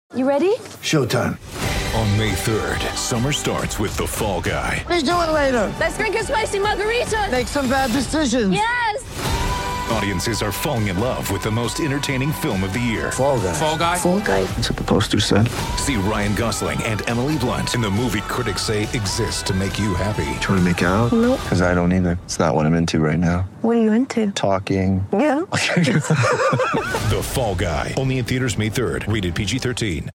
You ready? Showtime. On May 3rd, summer starts with The Fall Guy. Let's do it later. Let's drink a spicy margarita. Make some bad decisions. Yes! Audiences are falling in love with the most entertaining film of the year. Fall Guy. Fall Guy? Fall Guy. That's what the poster said. See Ryan Gosling and Emily Blunt in the movie critics say exists to make you happy. Trying to make it out? Nope. Because I don't either. It's not what I'm into right now. What are you into? Talking. Yeah. The Fall Guy. Only in theaters May 3rd. Rated PG-13.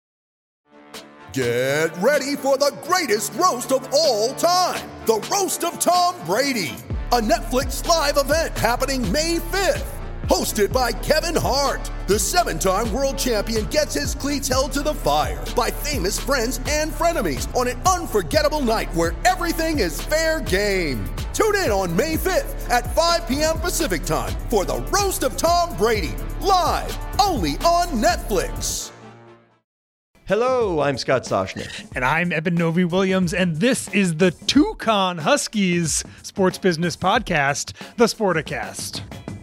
Get ready for the greatest roast of all time. The Roast of Tom Brady. A Netflix live event happening May 5th. Hosted by Kevin Hart. The 7-time world champion gets his cleats held to the fire by famous friends and frenemies on an unforgettable night where everything is fair game. Tune in on May 5th at 5 p.m. Pacific time for the Roast of Tom Brady. Live only on Netflix. Hello, I'm Scott Soshnick. And I'm Eben Novi-Williams, and this is the Toucan Huskies sports business podcast, The Sporticast.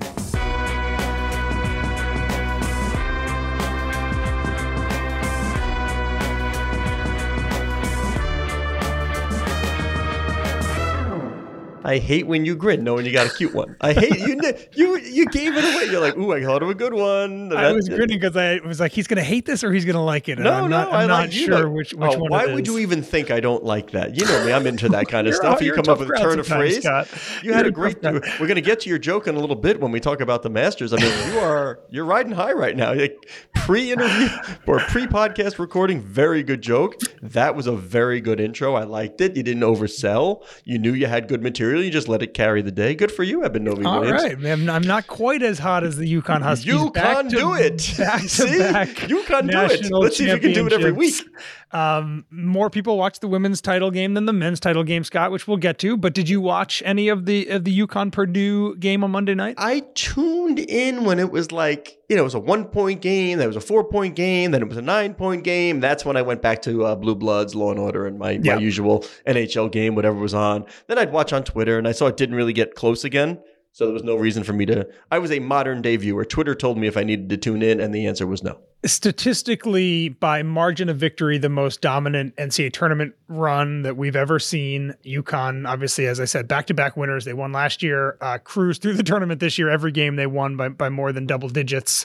I hate when you grin knowing you got a cute one. I hate you gave it away. You're like, ooh, I thought of a good one. I was grinning because I was like, he's going to hate this or he's going to like it. And I'm not sure which one why it is. would you even think I don't like that? You know me, I'm into that kind of stuff. You come up with a turn of phrase. Scott. You had a great. We're going to get to your joke in a little bit when we talk about the Masters. I mean, you're riding high right now. Like, pre-interview or pre-podcast recording, very good joke. That was a very good intro. I liked it. You didn't oversell. You knew you had good material. You just let it carry the day. Good for you, Eben Novi-Williams. All right, man. I'm not quite as hot as the Yukon Huskies. You can do it. Back-to-back You can do it. Let's see if you can do it every week. More people watch the women's title game than the men's title game, Scott, which we'll get to. But did you watch any of the Yukon Purdue game on Monday night? I tuned in when it was like, it was a 1-point game, then it was a 4-point game, then it was a 9-point game. That's when I went back to Blue Bloods, Law and Order, and my usual NHL game, whatever was on. Then I'd watch on Twitter, and I saw it didn't really get close again. So there was no reason for me to. I was a modern day viewer. Twitter told me if I needed to tune in, and the answer was no. Statistically, by margin of victory, the most dominant NCAA tournament run that we've ever seen. UConn, obviously, as I said, back-to-back winners. They won last year, cruised through the tournament this year. Every game they won by more than double digits.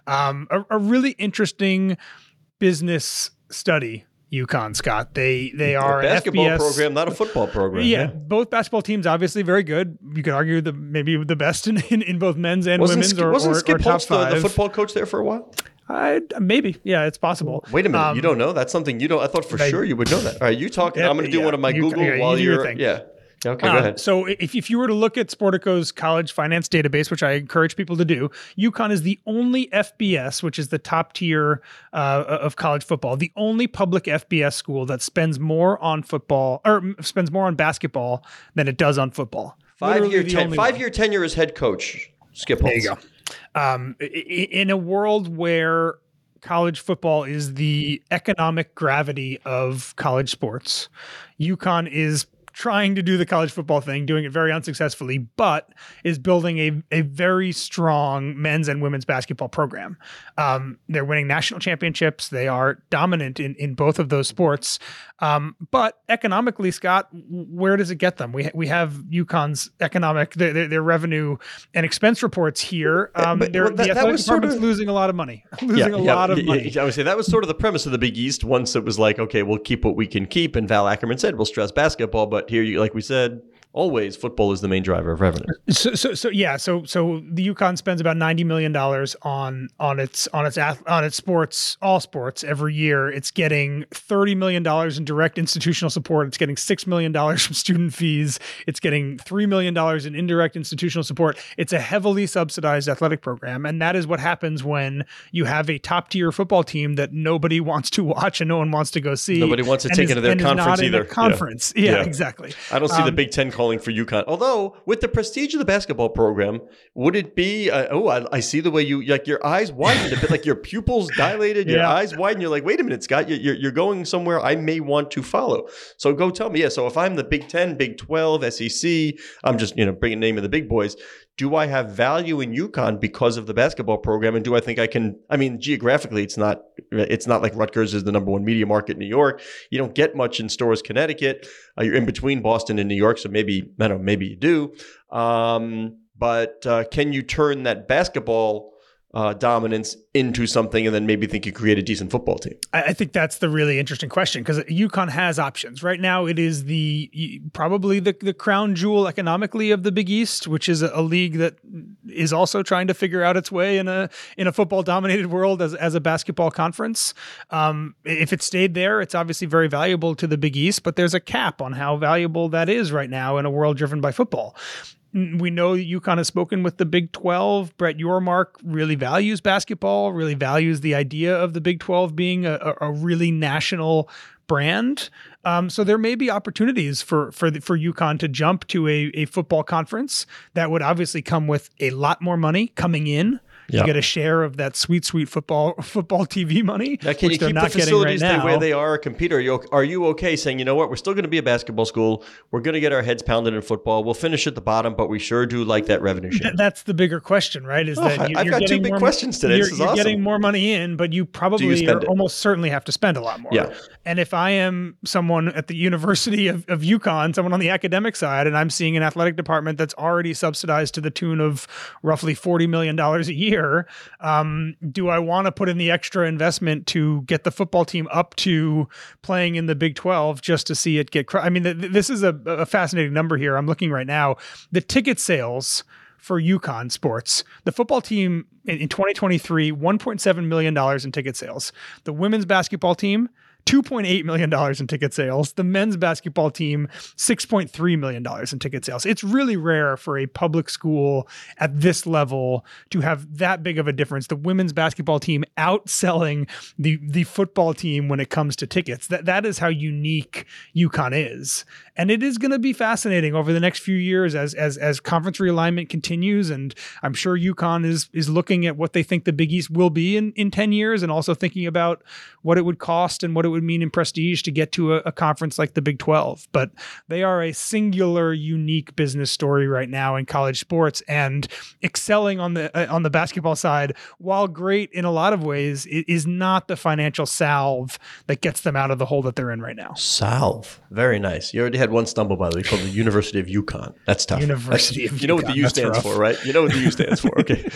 A really interesting business study. UConn, Scott. They are a basketball FBS program, not a football program. Yeah, both basketball teams obviously very good. You could argue maybe the best in both men's and women's wasn't Skip top Holtz five. the football coach there for a while? Maybe. Yeah, it's possible. Wait a minute. You don't know? That's something you don't. I thought for sure you would know that. All right, you talk. I'm going to do one of my Google while you're. Yeah. Okay, go ahead. So if you were to look at Sportico's college finance database, which I encourage people to do, UConn is the only FBS, which is the top tier of college football, the only public FBS school that spends more on football or spends more on basketball than it does on football. 5-year tenure as head coach. Skip Holtz. There you go. In a world where college football is the economic gravity of college sports, UConn is trying to do the college football thing, doing it very unsuccessfully, but is building a very strong men's and women's basketball program. They're winning national championships. They are dominant in both of those sports. But economically, Scott, where does it get them? We have UConn's economic, their revenue and expense reports here. The athletic department's losing a lot of money. I would say that was sort of the premise of the Big East. Once it was like, okay, we'll keep what we can keep. And Val Ackerman said, we'll stress basketball. But here, like we said, always football is the main driver of revenue. So the UConn spends about $90 million on its sports, all sports every year. It's getting $30 million in direct institutional support. It's getting $6 million from student fees. It's getting $3 million in indirect institutional support. It's a heavily subsidized athletic program. And that is what happens when you have a top tier football team that nobody wants to watch and no one wants to go see. Nobody wants to take into their conference either. Conference. Yeah, exactly. I don't see the Big Ten calling for UConn. Although, with the prestige of the basketball program, would it be, I see the way your eyes widened a bit, like your pupils dilated, your eyes widened. You're like, wait a minute, Scott, you're going somewhere I may want to follow. So go tell me. Yeah, so if I'm the Big 10, Big 12, SEC, I'm just, bringing the name of the big boys. do I have value in UConn because of the basketball program? And do I think I can, I mean, geographically, it's not like Rutgers is the number one media market in New York. You don't get much in Storrs, Connecticut. You're in between Boston and New York. So maybe you do. But can you turn that basketball dominance into something and then maybe think you create a decent football team? I think that's the really interesting question, because UConn has options. Right now, it is probably the crown jewel economically of the Big East, which is a league that is also trying to figure out its way in a football dominated world as a basketball conference. If it stayed there, it's obviously very valuable to the Big East, but there's a cap on how valuable that is right now in a world driven by football. We know that UConn has spoken with the Big 12. Brett Yormark really values basketball, really values the idea of the Big 12 being a really national brand. So there may be opportunities for UConn to jump to a football conference that would obviously come with a lot more money coming in. You get a share of that sweet football TV money. Now, can you keep the facilities the way they are, compete? Are you okay saying, you know what, we're still going to be a basketball school. We're going to get our heads pounded in football. We'll finish at the bottom, but we sure do like that revenue share. That's the bigger question, right? I've got two big questions today. This is awesome. You're getting more money in, but you probably almost certainly have to spend a lot more. Yeah. And if I am someone at the University of UConn, someone on the academic side, and I'm seeing an athletic department that's already subsidized to the tune of roughly $40 million a year, do I want to put in the extra investment to get the football team up to playing in the Big 12 just to see it get I mean, this is a fascinating number here. I'm looking right now. The ticket sales for UConn sports, the football team in 2023, $1.7 million in ticket sales. The women's basketball team, $2.8 million in ticket sales. The men's basketball team, $6.3 million in ticket sales. It's really rare for a public school at this level to have that big of a difference. The women's basketball team outselling the football team when it comes to tickets. That is how unique UConn is. And it is going to be fascinating over the next few years as conference realignment continues. And I'm sure UConn is looking at what they think the Big East will be in 10 years and also thinking about what it would cost and what it would mean in prestige to get to a conference like the Big 12. But they are a singular, unique business story right now in college sports, and excelling on the basketball side, while great in a lot of ways, it is not the financial salve that gets them out of the hole that they're in right now. Salve. Very nice. You already had one stumble, by the way, called the University of UConn. That's tough. University of UConn. You know what the U stands for, right? You know what the U stands for. Okay.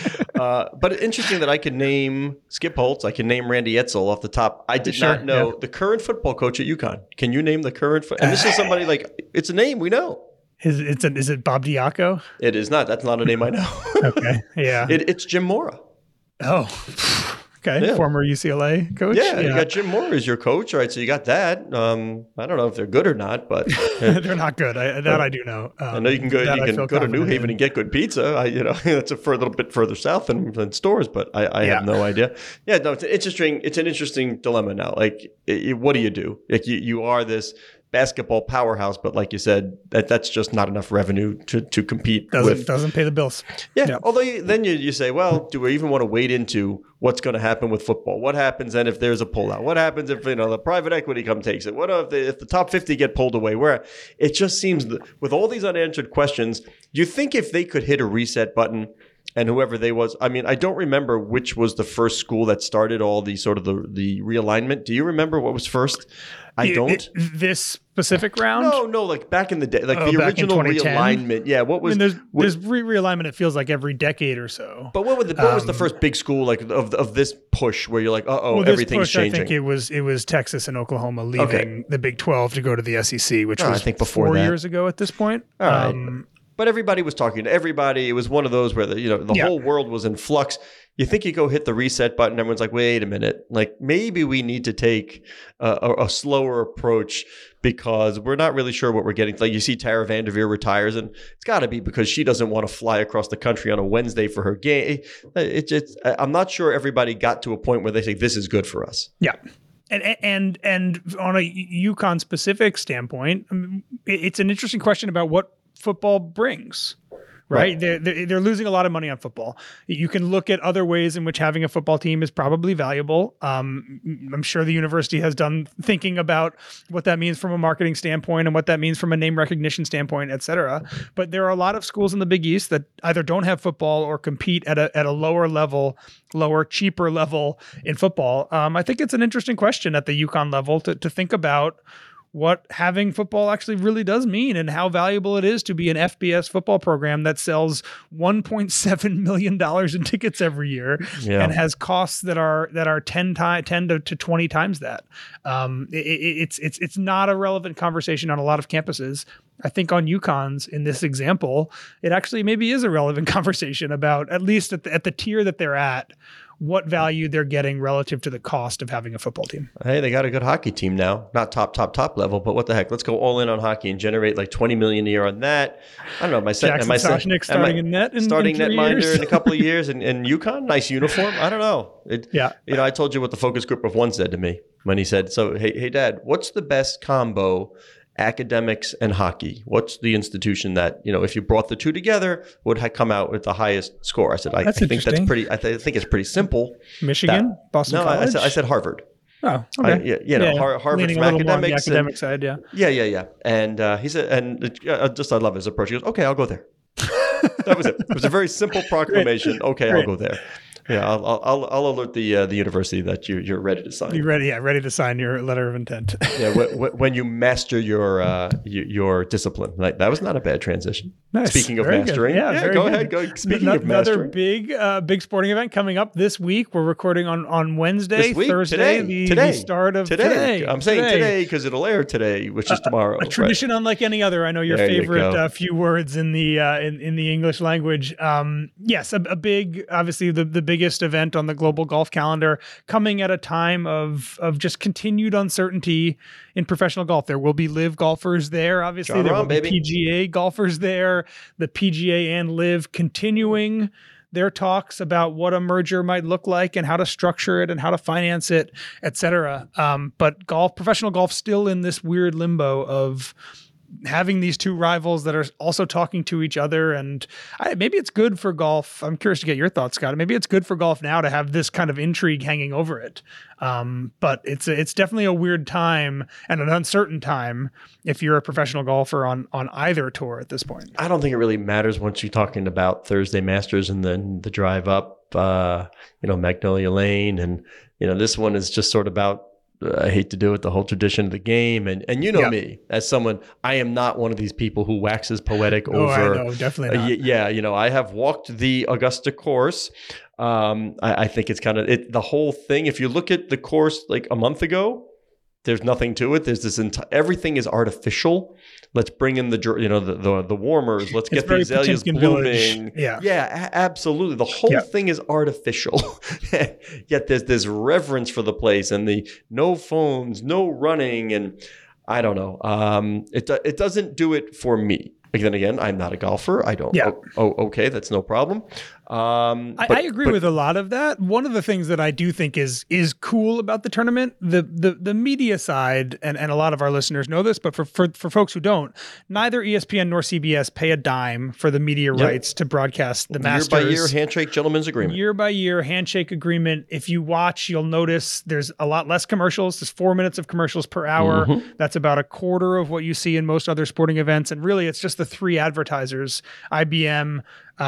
But interesting that I can name Skip Holtz. I can name Randy Edsel off the top. I did not know the current football coach at UConn. Can you name the current? And this is somebody it's a name we know. Is it Bob Diaco? It is not. That's not a name I know. Okay. Yeah. It's Jim Mora. Oh. Okay, yeah. Former UCLA coach. Yeah, you got Jim Mora as your coach. All right, so you got that. I don't know if they're good or not, but they're not good. I do know. I know you can go. You can go to New Haven and get good pizza. That's a little bit further south than Storrs, but I have no idea. Yeah, no, it's interesting. It's an interesting dilemma now. Like, what do you do? Like, you are this basketball powerhouse, but like you said, that's just not enough revenue to compete. Doesn't pay the bills. Yeah. Although then you say, well, do we even want to wade into what's going to happen with football? What happens then if there's a pullout? What happens if the private equity takes it? What if the top 50 get pulled away? Where it just seems with all these unanswered questions, you think if they could hit a reset button, and whoever they was, I mean, I don't remember which was the first school that started all the sort of the realignment. Do you remember what was first? I don't. This specific round? No, like back in the day, like the original realignment. Yeah, what was? I mean, there's realignment. It feels like every decade or so. But what was the first big school like of this push where you're like, everything's changing? I think it was Texas and Oklahoma leaving the Big 12 to go to the SEC, which was I think before 4 years ago at this point. All right. But everybody was talking to everybody. It was one of those where the whole world was in flux. You think you go hit the reset button, everyone's like, wait a minute, like maybe we need to take a slower approach because we're not really sure what we're getting. Like you see Tara Vanderveer retires, and it's got to be because she doesn't want to fly across the country on a Wednesday for her game. I'm not sure everybody got to a point where they say this is good for us. Yeah. And on a UConn specific standpoint, it's an interesting question about what football brings, right? They're losing a lot of money on football. You can look at other ways in which having a football team is probably valuable. I'm sure the university has done thinking about what that means from a marketing standpoint and what that means from a name recognition standpoint, et cetera. But there are a lot of schools in the Big East that either don't have football or compete at a lower level, cheaper level in football. I think it's an interesting question at the UConn level to think about what having football actually really does mean and how valuable it is to be an FBS football program that sells $1.7 million in tickets every year and has costs that are 10 to 20 times that. It's not a relevant conversation on a lot of campuses. I think on UConn's, in this example, it actually maybe is a relevant conversation about, at least at the tier that they're at, what value they're getting relative to the cost of having a football team. Hey, they got a good hockey team now. Not top level, but what the heck? Let's go all in on hockey and generate like $20 million a year on that. I don't know. Jackson Soshnick starting in net in netminder in a couple of years, and UConn, nice uniform. I don't know. I told you what the focus group of one said to me when he said, "So hey, Dad, what's the best combo?" Academics and hockey. What's the institution that, if you brought the two together, would come out with the highest score? I said, I think that's pretty. I think it's pretty simple. Michigan, Boston College. I said Harvard. Oh, okay. Harvard leaning from academics. The academic side, yeah. Yeah. And he said, I love his approach. He goes, "Okay, I'll go there." That was it. It was a very simple proclamation. Okay, I'll go there. Yeah, I'll alert the university that you're ready to sign. You're ready to sign your letter of intent. Yeah, when you master your discipline, like that was not a bad transition. Nice. Speaking of mastering, go ahead. Speaking of mastering, another big sporting event coming up this week. We're recording on Wednesday, Thursday, the start of today. I'm saying today because it'll air today, which is tomorrow. A tradition unlike any other. I know your favorite few words in the English language. Yes, a big, obviously the biggest event on the global golf calendar, coming at a time of just continued uncertainty in professional golf. There will be live golfers there, obviously. There will be PGA golfers there. The PGA and live continuing their talks about what a merger might look like and how to structure it and how to finance it, et cetera. But professional golf still in this weird limbo of having these two rivals that are also talking to each other. And maybe it's good for golf. I'm curious to get your thoughts, Scott. Maybe it's good for golf now to have this kind of intrigue hanging over it. But it's definitely a weird time and an uncertain time if you're a professional golfer on either tour at this point. I don't think it really matters once you're talking about Thursday Masters and then the drive up, Magnolia Lane. And, this one is just sort of about, I hate to do it, the whole tradition of the game. And me, as someone, I am not one of these people who waxes poetic over. I know, definitely not. I have walked the Augusta course. I think it's kind of the whole thing. If you look at the course like a month ago, there's nothing to it. There's this everything is artificial. Let's bring in the warmers. Let's get the azaleas blooming. Yeah, absolutely. The whole thing is artificial. Yet there's this reverence for the place and the no phones, no running, and I don't know. It doesn't do it for me. But then again, I'm not a golfer. I don't. Yeah. Okay, that's no problem. I agree with a lot of that. One of the things that I do think is cool about the tournament, the media side, and a lot of our listeners know this, but for folks who don't, neither ESPN nor CBS pay a dime for the media rights to broadcast the Masters. Year by year handshake gentleman's agreement. Year by year handshake agreement. If you watch, you'll notice there's a lot less commercials. There's 4 minutes of commercials per hour. Mm-hmm. That's about a quarter of what you see in most other sporting events. And really, it's just the three advertisers, IBM,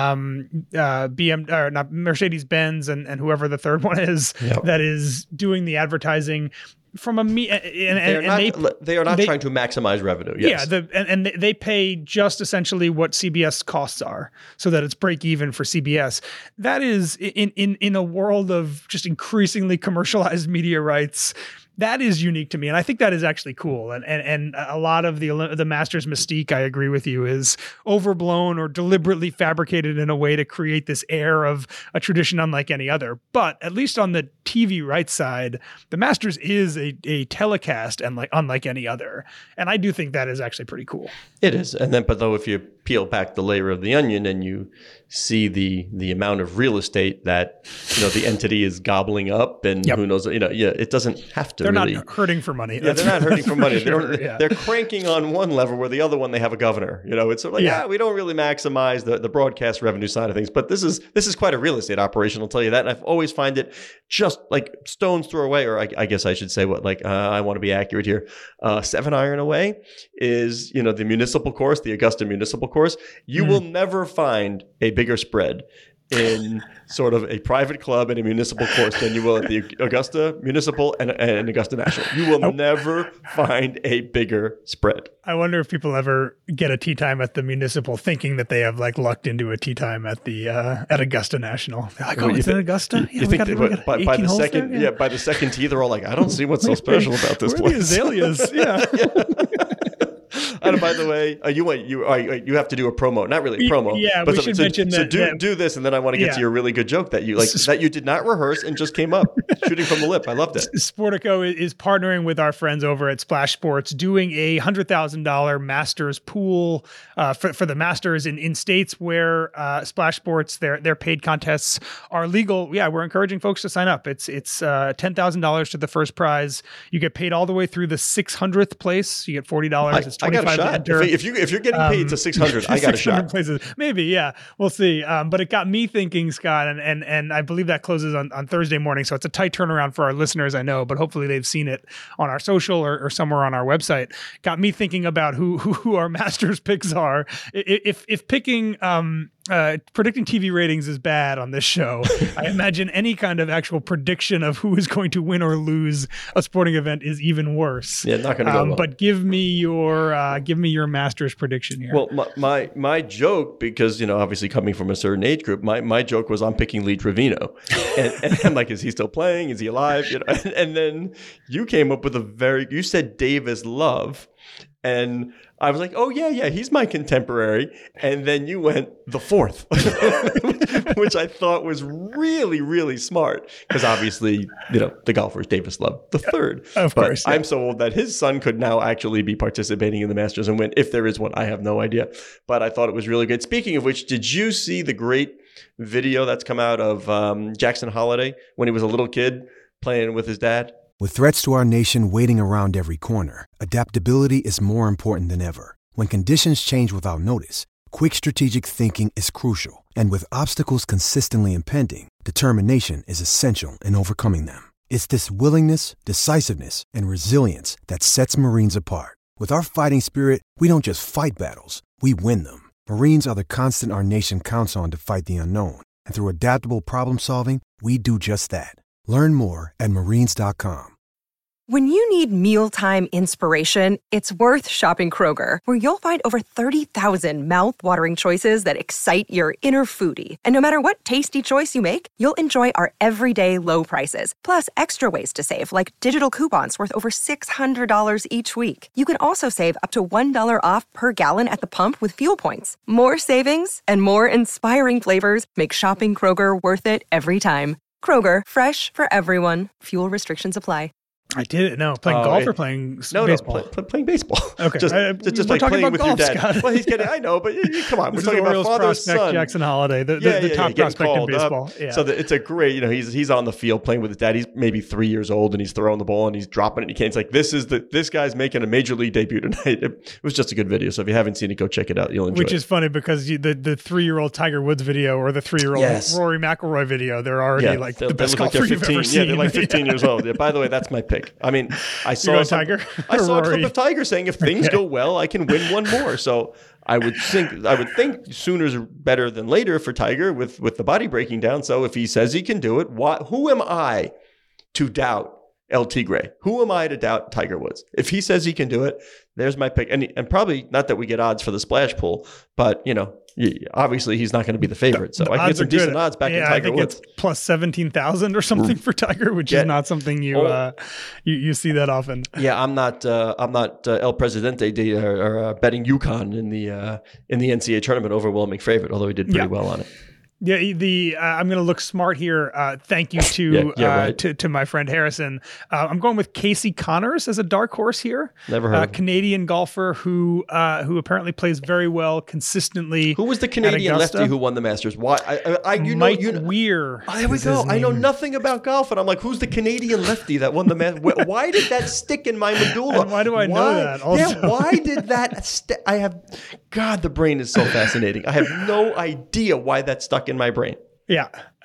Mercedes-Benz and whoever the third one is that is doing the advertising from a they are not trying to maximize revenue. Yes. Yeah, and they pay just essentially what CBS costs are, so that it's break even for CBS. That is in a world of just increasingly commercialized media rights. That is unique to me, and I think that is actually cool. And a lot of the Masters mystique, I agree with you, is overblown or deliberately fabricated in a way to create this air of a tradition unlike any other. But at least on the TV rights side, the Masters is a telecast and unlike any other. And I do think that is actually pretty cool. It is. And then, but though, if you peel back the layer of the onion and you see the amount of real estate that the entity is gobbling up, and who knows, it doesn't have to. they're really not hurting for money. Yeah, they're not hurting for money. Sure, They're cranking on one level where the other one they have a governor. It's sort of like we don't really maximize the broadcast revenue side of things. But this is quite a real estate operation, I'll tell you that. And I've always find it just like stones throw away, or I guess I should say I want to be accurate here. 7 iron away is the municipal course, the Augusta municipal course. You will never find a bigger spread in sort of a private club and a municipal course than you will at the Augusta Municipal and Augusta National. You will never find a bigger spread. I wonder if people ever get a tee time at the municipal thinking that they have lucked into a tee time at the at Augusta National. They're like, it's in Augusta? You think by the second by the second tee, they're all like, I don't see what's so special about this place. Where are the azaleas? Yeah. And by the way, you have to do a promo. Not really a promo. Yeah, but we should mention that. So do this, and then I want to get to your really good joke that you did not rehearse and just came up shooting from the lip. I loved it. Sportico is partnering with our friends over at Splash Sports, doing a $100,000 Masters pool for the Masters in states where Splash Sports their paid contests are legal. Yeah, we're encouraging folks to sign up. It's $10,000 to the first prize. You get paid all the way through the 600th place. You get $40. It's $25 I got a shot. If you're getting paid to 600, I got a shot. Places. Maybe, yeah. We'll see. But it got me thinking, Scott, and I believe that closes on Thursday morning. So it's a tight turnaround for our listeners, I know, but hopefully they've seen it on our social or somewhere on our website. Got me thinking about who our Masters picks are. If picking predicting TV ratings is bad on this show, I imagine any kind of actual prediction of who is going to win or lose a sporting event is even worse. Yeah, not going to go well. But give me your Masters prediction here. Well, my joke, because obviously coming from a certain age group, my joke was I'm picking Lee Trevino, and I'm like, is he still playing? Is he alive? And then you came up with you said Davis Love. And I was like, oh, yeah, he's my contemporary. And then you went the fourth, which I thought was really, really smart. Because obviously, the golfer is Davis Love, the third. Of course. I'm so old that his son could now actually be participating in the Masters and win. If there is one, I have no idea. But I thought it was really good. Speaking of which, did you see the great video that's come out of Jackson Holiday when he was a little kid playing with his dad? With threats to our nation waiting around every corner, adaptability is more important than ever. When conditions change without notice, quick strategic thinking is crucial. And with obstacles consistently impending, determination is essential in overcoming them. It's this willingness, decisiveness, and resilience that sets Marines apart. With our fighting spirit, we don't just fight battles, we win them. Marines are the constant our nation counts on to fight the unknown. And through adaptable problem solving, we do just that. Learn more at marines.com. When you need mealtime inspiration, it's worth shopping Kroger, where you'll find over 30,000 mouth-watering choices that excite your inner foodie. And no matter what tasty choice you make, you'll enjoy our everyday low prices, plus extra ways to save, like digital coupons worth over $600 each week. You can also save up to $1 off per gallon at the pump with fuel points. More savings and more inspiring flavors make shopping Kroger worth it every time. Kroger, fresh for everyone. Fuel restrictions apply. I did it. No, playing golf or playing baseball? No, playing baseball. Okay. Just like playing with golf, your dad. Scott. Well, he's getting, I know, but come on. We're talking about father, son. Jackson Holiday, the top prospect in baseball. Yeah. So it's a great, he's on the field playing with his dad. He's maybe 3 years old and he's throwing the ball and he's dropping it. And he can't. It's like, this guy's making a major league debut tonight. It was just a good video. So if you haven't seen it, go check it out. You'll enjoy it. Which is funny because the 3-year-old Tiger Woods video or the 3-year-old Rory McIlroy video, they're already the best golfer you've ever seen. Yeah, they're like 15 years old. Yeah, by the way, that's my pick. I mean, I saw a clip of Tiger saying if things go well, I can win one more. So I would think sooner is better than later for Tiger with the body breaking down. So if he says he can do it, who am I to doubt El Tigre? Who am I to doubt Tiger Woods? If he says he can do it, there's my pick. And probably not that we get odds for the splash pool, but obviously he's not going to be the favorite. So I can get some decent odds back in Tiger Woods. It's plus 17,000 or something for Tiger, which is not something you see that often. Yeah, I'm not El Presidente or betting UConn in the NCAA tournament over Will McFavorite, although he did pretty well on it. Yeah, I'm going to look smart here. Thank you to right. to my friend Harrison. I'm going with Casey Connors as a dark horse here. Never heard of him. Canadian golfer who apparently plays very well consistently. Who was the Canadian lefty who won the Masters? Why? Mike Weir. There we go. I know nothing about golf, and I'm like, who's the Canadian lefty that won the Masters? Why did that stick in my medulla? And why do I know that? Also? Yeah, why did that? God, the brain is so fascinating. I have no idea why that stuck in my brain. Yeah.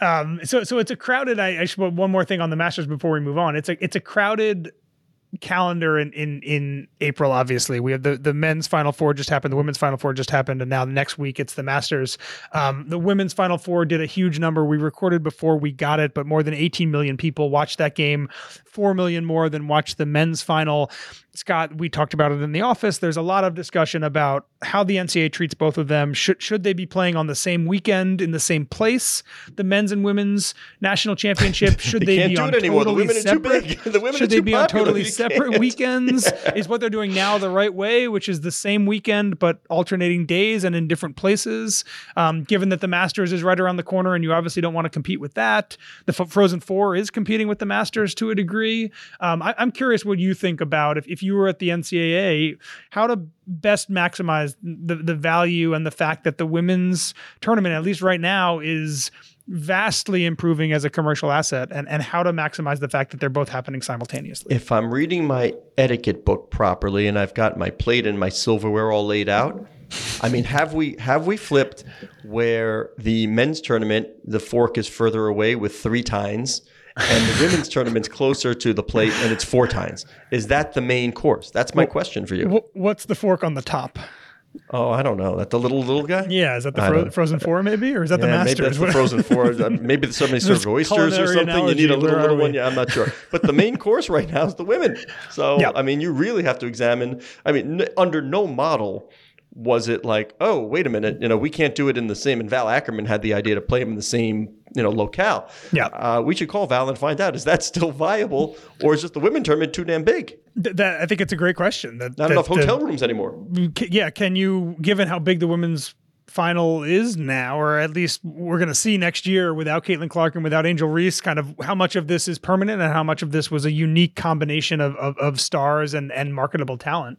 So it's a crowded. I should put one more thing on the Masters before we move on. It's a crowded calendar in April. Obviously, we have the men's Final Four just happened, the women's Final Four just happened, and now next week it's the Masters. The women's Final Four did a huge number. We recorded before we got it, but more than 18 million people watched that game. 4 million more than watched the men's final. Scott, we talked about it in the office. There's a lot of discussion about how the NCAA treats both of them. Should they be playing on the same weekend in the same place? The men's and women's national championship. Should they be on totally separate? Should they be on totally separate weekends? Is what they're doing now the right way, which is the same weekend but alternating days and in different places? Given that the Masters is right around the corner, and you obviously don't want to compete with that. The Frozen Four is competing with the Masters to a degree. I'm curious what you think about if you were at the NCAA, how to best maximize the value and the fact that the women's tournament, at least right now, is vastly improving as a commercial asset, and how to maximize the fact that they're both happening simultaneously. If I'm reading my etiquette book properly and I've got my plate and my silverware all laid out, I mean, have we flipped where the men's tournament, the fork is further away with 3 tines, and the women's tournament's closer to the plate and it's 4 tines? Is that the main course? That's my question for you. What's the fork on the top? Oh, I don't know. That the little guy? Yeah, is that the Frozen Four maybe? Or is that the Masters? Maybe that's the Frozen Four. Maybe somebody serves oysters or something. Analogy. You need a little one. Yeah, I'm not sure. But the main course right now is the women. So, I mean, you really have to examine. I mean, under no model was it like, oh, wait a minute, we can't do it in the same. And Val Ackerman had the idea to play them in the same, locale. Yeah. We should call Val and find out, is that still viable, or is just the women's tournament too damn big? I think it's a great question. Not enough hotel rooms anymore. Yeah. Can you, given how big the women's final is now, or at least we're going to see next year without Caitlin Clark and without Angel Reese, kind of how much of this is permanent and how much of this was a unique combination of stars and marketable talent.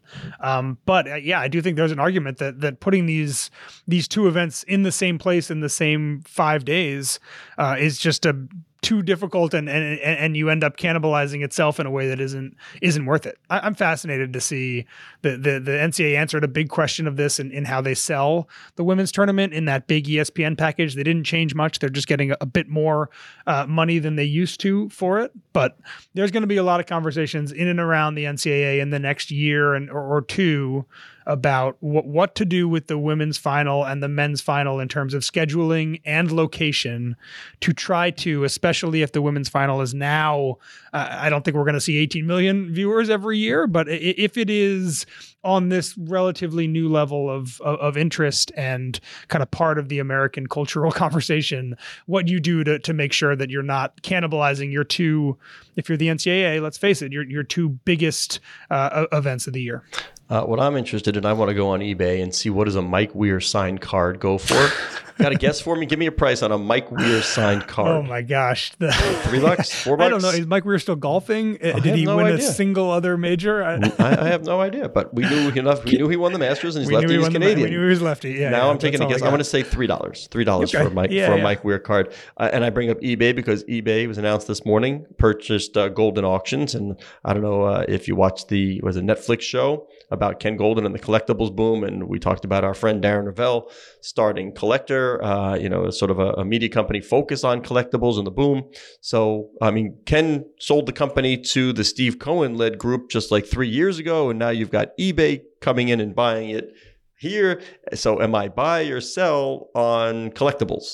But I do think there's an argument that putting these 2 events in the same place in the same 5 days is just too difficult, and you end up cannibalizing itself in a way that isn't worth it. I'm fascinated to see the NCAA answered a big question of this in how they sell the women's tournament in that big ESPN package. They didn't change much. They're just getting a bit more money than they used to for it. But there's going to be a lot of conversations in and around the NCAA in the next year or 2 about what to do with the women's final and the men's final in terms of scheduling and location to try to, especially if the women's final is now, I don't think we're going to see 18 million viewers every year, but if it is on this relatively new level of interest and kind of part of the American cultural conversation, what you do to make sure that you're not cannibalizing your 2, if you're the NCAA, let's face it, your 2 biggest events of the year. What I'm interested in, I want to go on eBay and see what does a Mike Weir signed card go for. Got a guess for me? Give me a price on a Mike Weir signed card. Oh my gosh. $3, $4? I don't know. Is Mike Weir still golfing? Did he win a single other major? I have no idea, but we knew enough. We knew he won the Masters, and he's lefty. He's Canadian. We knew he was lefty. Yeah. Now I'm taking a guess. I'm going to say $3. $3 for a Mike Weir card. And I bring up eBay because eBay was announced this morning, purchased Golden Auctions. And I don't know if you watched the Netflix show about Ken Golden and the collectibles boom. And we talked about our friend Darren Ravel starting Collector, sort of a media company focused on collectibles and the boom. So, I mean, Ken sold the company to the Steve Cohen-led group just like 3 years ago. And now you've got eBay coming in and buying it here. So am I buy or sell on collectibles?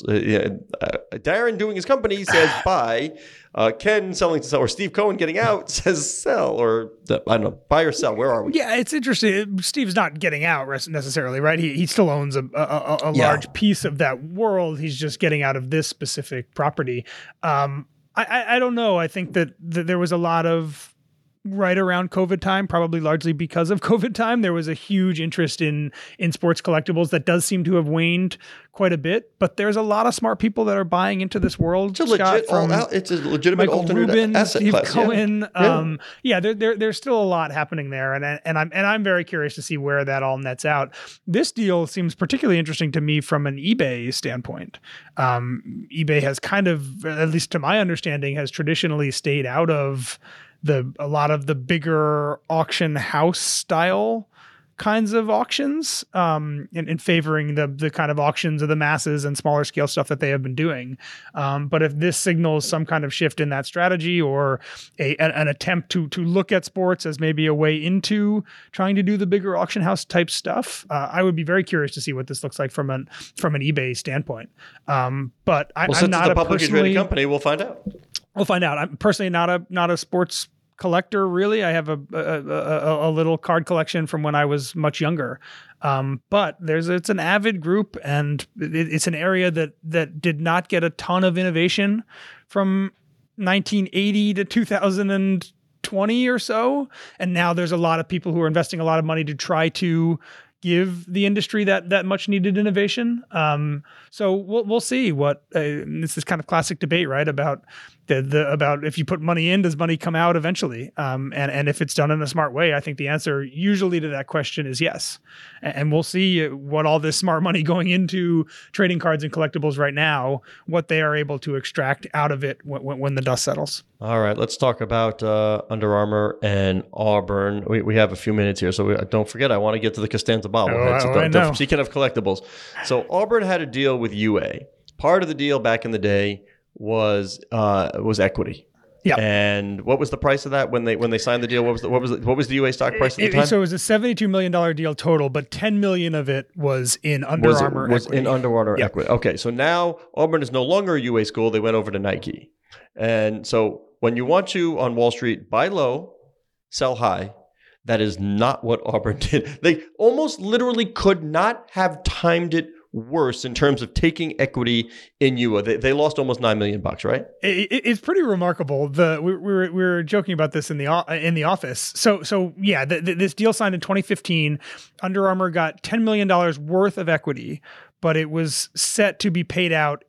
Darren doing his company says buy. Ken selling to sell, or Steve Cohen getting out says sell, or I don't know, buy or sell. Where are we? Yeah, it's interesting. Steve's not getting out necessarily, right? He still owns a large piece of that world. He's just getting out of this specific property. I don't know. I think that there was a lot of right around COVID time, probably largely because of COVID time, there was a huge interest in sports collectibles that does seem to have waned quite a bit. But there's a lot of smart people that are buying into this world. It's a legitimate Michael alternate Rubin, asset Steve class. Cohen. There's still a lot happening there, and I'm very curious to see where that all nets out. This deal seems particularly interesting to me from an eBay standpoint. eBay has kind of, at least to my understanding, has traditionally stayed out of a lot of the bigger auction house style kinds of auctions, in favoring the kind of auctions of the masses and smaller scale stuff that they have been doing. But if this signals some kind of shift in that strategy, or an attempt to look at sports as maybe a way into trying to do the bigger auction house type stuff, I would be very curious to see what this looks like from an eBay standpoint. But I'm since not it's a a publicly personally traded company, we'll find out. We'll find out. I'm personally not a sports collector, really. I have a little card collection from when I was much younger. But it's an avid group, and it's an area that did not get a ton of innovation from 1980 to 2020 or so. And now there's a lot of people who are investing a lot of money to try to give the industry that much needed innovation. So we'll see what this is kind of classic debate, right? About about if you put money in, does money come out eventually? And if it's done in a smart way, I think the answer usually to that question is yes. And we'll see what all this smart money going into trading cards and collectibles right now, what they are able to extract out of it when the dust settles. All right, let's talk about Under Armour and Auburn. We have a few minutes here, so don't forget, I want to get to the Costanza bobblehead. Speaking of collectibles, so Auburn had a deal with UA. Part of the deal back in the day was equity. Yeah. And what was the price of that when they signed the deal? What was the UA stock price at the time? So it was a $72 million deal total, but $10 million of it was in Under Armour equity. Was in Under Armour equity. Okay, so now Auburn is no longer a UA school. They went over to Nike. And so when you want to, on Wall Street, buy low, sell high, that is not what Auburn did. They almost literally could not have timed it worse in terms of taking equity in UA. They lost almost $9 million, right? It's pretty remarkable. We were joking about this in the office. So yeah, this deal signed in 2015. Under Armour got $10 million worth of equity, but it was set to be paid out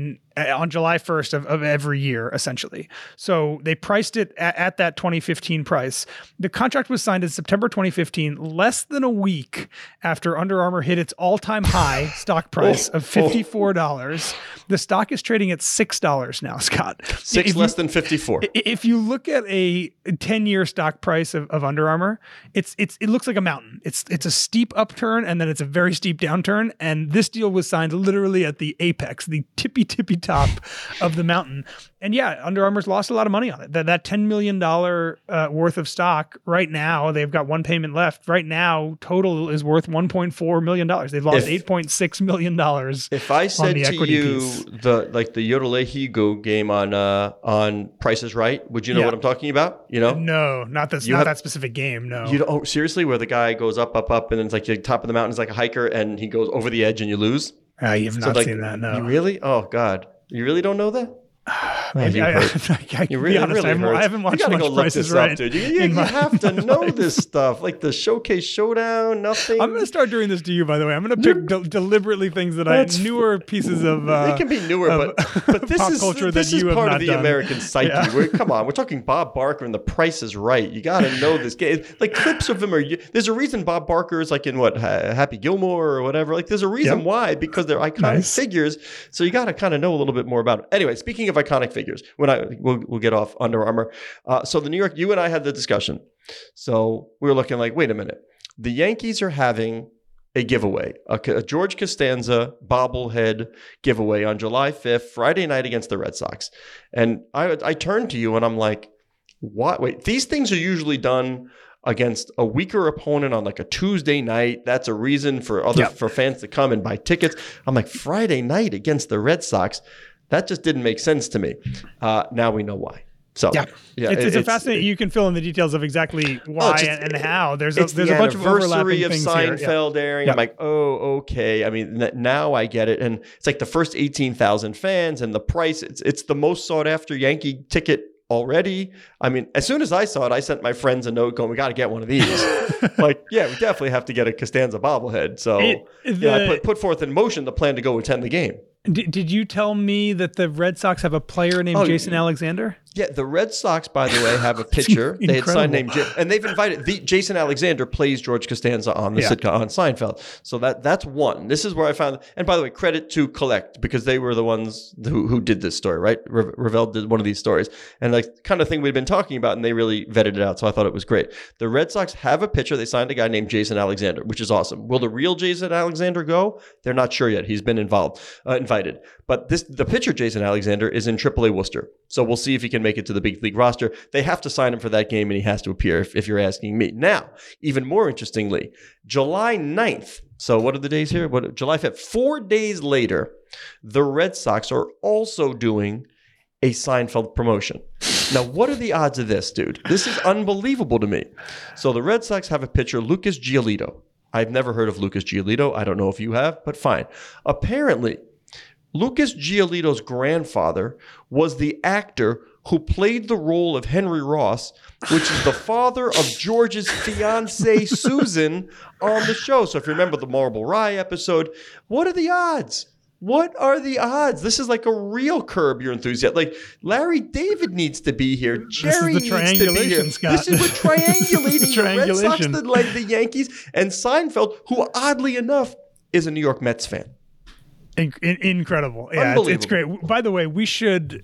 on July 1st of every year, essentially. So they priced it at that 2015 price. The contract was signed in September 2015, less than a week after Under Armour hit its all-time high stock price of $54. The stock is trading at $6 now, Scott. Less than 54. If you look at a 10-year stock price of Under Armour, it looks like a mountain. It's a steep upturn, and then it's a very steep downturn. And this deal was signed literally at the apex, the tippy top of the mountain. And yeah, Under Armour's lost a lot of money on it. That $10 million worth of stock right now, they've got one payment left. Right now, total is worth $1.4 million. They've lost $8.6 million. If I said to you piece. the Yodelehigo game on Price is Right, would you know what I'm talking about? You know? No, not that specific game. No. You don't, seriously, where the guy goes up, and then it's like the top of the mountain is like a hiker, and he goes over the edge and you lose. You've not seen that, no. You really? Oh God, you really don't know that? I haven't watched much Price is Right. Dude. You have to know this stuff, like the Showcase Showdown. Nothing. I'm going to start doing this to you, by the way. I'm going to pick deliberately things that newer pieces of. They can be newer, but this pop is culture this that is you part have of not the done. American psyche. Yeah. Come on, we're talking Bob Barker and The Price is Right. You got to know this game. Like clips of him are. There's a reason Bob Barker is like in Happy Gilmore or whatever. Like there's a reason why, because they're iconic figures. So you got to kind of know a little bit more about them. Anyway, speaking of iconic figures, we'll get off Under Armour. So the New York, you and I had the discussion. So we were looking like, wait a minute. The Yankees are having a giveaway, a George Costanza bobblehead giveaway on July 5th, Friday night against the Red Sox. And I turned to you and I'm like, what? Wait, these things are usually done against a weaker opponent on like a Tuesday night. That's a reason for for fans to come and buy tickets. I'm like, Friday night against the Red Sox. That just didn't make sense to me. Now we know why. So it's a fascinating. You can fill in the details of exactly why and how. There's a bunch of overlapping things here. Seinfeld airing. I'm like, oh, okay. I mean, now I get it. And it's like the first 18,000 fans and the price. It's the most sought after Yankee ticket already. I mean, as soon as I saw it, I sent my friends a note going, we got to get one of these. Like, yeah, we definitely have to get a Costanza bobblehead. So I put forth in motion the plan to go attend the game. Did you tell me that the Red Sox have a player named Jason Alexander? Yeah, the Red Sox, by the way, have a pitcher. They had signed named and they've invited Jason Alexander plays George Costanza on the sitcom on Seinfeld. So that's one. This is where I found. And by the way, credit to Collect because they were the ones who did this story, right? Ravel did one of these stories, and like kind of thing we'd been talking about, and they really vetted it out. So I thought it was great. The Red Sox have a pitcher. They signed a guy named Jason Alexander, which is awesome. Will the real Jason Alexander go? They're not sure yet. He's been invited, but the pitcher Jason Alexander is in AAA Worcester. So we'll see if he can make it to the big league roster. They have to sign him for that game, and he has to appear, if you're asking me. Now, even more interestingly, July 9th, so what are the days here? July 5th, 4 days later, the Red Sox are also doing a Seinfeld promotion. Now, what are the odds of this, dude? This is unbelievable to me. So the Red Sox have a pitcher, Lucas Giolito. I've never heard of Lucas Giolito. I don't know if you have, but fine. Apparently, Lucas Giolito's grandfather was the actor who played the role of Henry Ross, which is the father of George's fiancée, Susan, on the show. So if you remember the Marble Rye episode, what are the odds? What are the odds? This is like a real Curb Your Enthusiasm. Like, Larry David needs to be here. Jerry needs to be here. Scott. This is we're triangulating the Red Sox, the Yankees, and Seinfeld, who oddly enough is a New York Mets fan. Incredible. Yeah, it's great. By the way, we should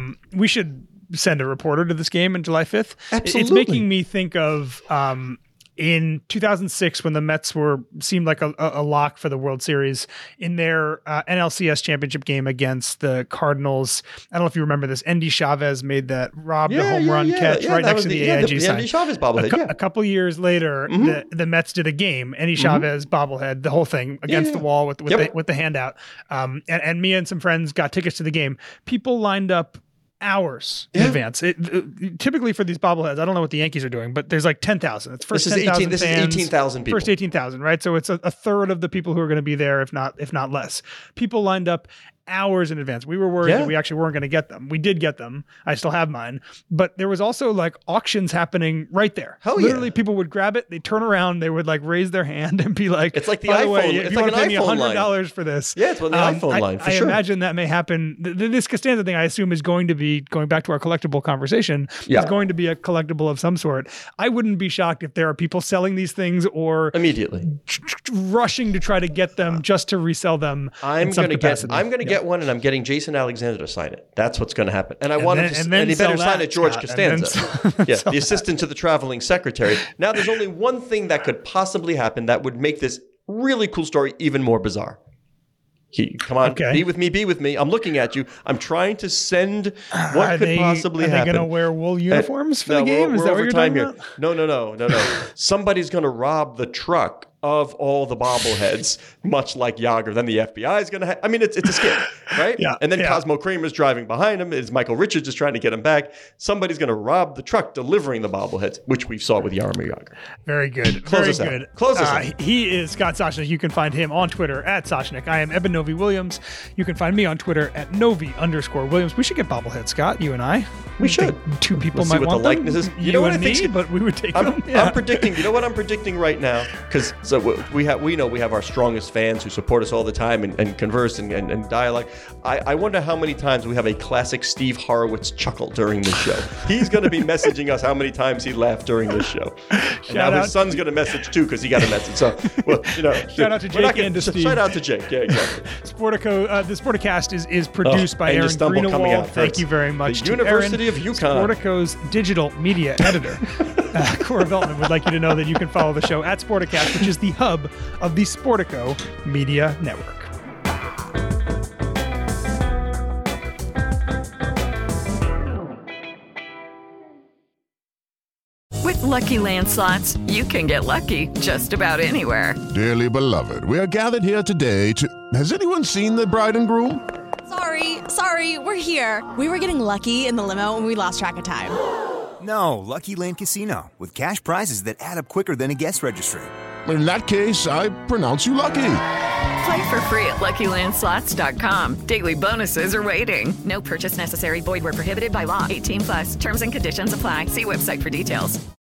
send a reporter to this game on July 5th. Absolutely. It's making me think of in 2006 when the Mets seemed like a lock for the World Series in their NLCS championship game against the Cardinals. I don't know if you remember this. Endy Chavez made that home run catch right next to the AIG sign. Endy Chavez bobblehead. A couple years later, the Mets did a game. Endy Chavez bobblehead, the whole thing against the wall with the handout. And me and some friends got tickets to the game. People lined up hours in advance. Typically for these bobbleheads, I don't know what the Yankees are doing, but there's like 10,000. It's first 10,000 This is 18,000 people. First 18,000, right? So it's a third of the people who are going to be there, if not less. People lined up hours in advance. We were worried that we actually weren't going to get them. We did get them. I still have mine. But there was also like auctions happening right there. Literally, people would grab it, they'd turn around, they would like raise their hand and be like, it's like the by iPhone. the way, if it's you like want to pay me $100 for this. Yeah, it's on the iPhone line for sure. I imagine that may happen. This Costanza thing, I assume, is going to be, going back to our collectible conversation, is going to be a collectible of some sort. I wouldn't be shocked if there are people selling these things or immediately rushing to try to get them just to resell them. I'm going to get one, and I'm getting Jason Alexander to sign it. That's what's going to happen. And I want him to, and he better sign it George Costanza. The assistant to the traveling secretary. Now, there's only one thing that could possibly happen that would make this really cool story even more bizarre. Come on, be with me. I'm looking at you. I'm trying to send what could possibly happen. Are they going to wear wool uniforms for the game? Is that what you're talking about? No. Somebody's going to rob the truck of all the bobbleheads, much like Yager. Then the FBI is going to I mean, it's a skit, right? And then Cosmo Kramer's driving behind him. Is Michael Richards just trying to get him back? Somebody's going to rob the truck delivering the bobbleheads, which we saw with Jaromir Jagr. Very good. Close us out. He is Scott Soshnick. You can find him on Twitter at Soshnick. I am Eben Novi Williams. You can find me on Twitter at Novi_Williams. We should get bobbleheads, Scott, you and I. We should. Two people might want the likeness is. You know what and me, but we would take them. I'm predicting. You know what I'm predicting right now? Because we know we have our strongest fans who support us all the time and converse and dialogue. I wonder how many times we have a classic Steve Horowitz chuckle during this show. He's going to be messaging us how many times he laughed during this show. And now his son's going to message too because he got a message. So, shout out to Jake and to Steve. Shout out to Jake. Yeah, exactly. The Sporticast is produced by Aaron Greenewald. Thank you very much. The University of UConn. Sportico's digital media editor. Cora Veltman would like you to know that you can follow the show at Sporticast, which is the hub of the Sportico Media Network. With Lucky Land Slots, you can get lucky just about anywhere. Dearly beloved, we are gathered here today to... Has anyone seen the bride and groom? Sorry, we're here. We were getting lucky in the limo and we lost track of time. No, Lucky Land Casino, with cash prizes that add up quicker than a guest registry. In that case, I pronounce you lucky. Play for free at LuckyLandSlots.com. Daily bonuses are waiting. No purchase necessary. Void where prohibited by law. 18+. Terms and conditions apply. See website for details.